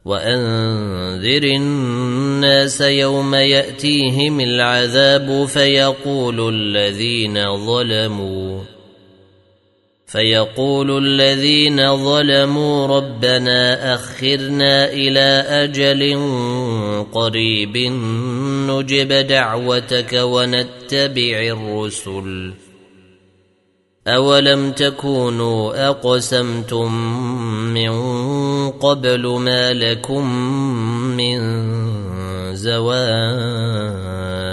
وأنذر الناس يوم يأتيهم العذاب فيقول الذين ظلموا ربنا أخرنا إلى أجل قريب نجب دعوتك ونتبع الرسل أولم تكونوا أقسمتم من قبل ما لكم من زوال